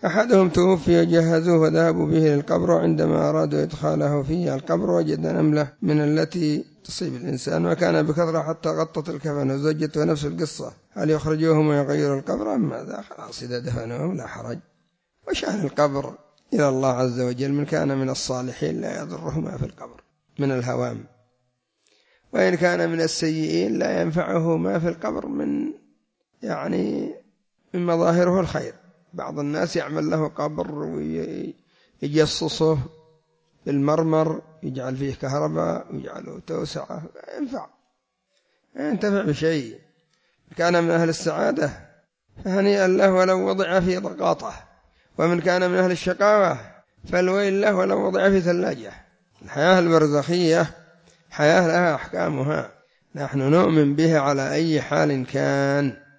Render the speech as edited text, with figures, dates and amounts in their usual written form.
أحدهم توفي وجهزوه وذهبوا به للقبر، وعندما أرادوا إدخاله فيه القبر وجد نملة من التي تصيب الإنسان، وكان بكثرة حتى غطت الكفن، وزوجته نفس القصة. هل يخرجوهم ويغيروا القبر أم ماذا؟ خلاص إذا دفنوهم لا حرج. وشأن القبر إلى الله عز وجل، من كان من الصالحين لا يضره ما في القبر من الهوام، وإن كان من السيئين لا ينفعه ما في القبر من من مظاهره الخير. بعض الناس يعمل له قبر ويجصصه بالمرمر، يجعل فيه كهرباء ويجعله توسعة، لا ينتفع بشيء. كان من أهل السعادة فهنيئا له ولو وضع في ضغاطه، ومن كان من أهل الشقاوة فالويل له ولو وضع في ثلاجة. الحياة البرزخية حياة لها أحكامها، نحن نؤمن بها على أي حال كان.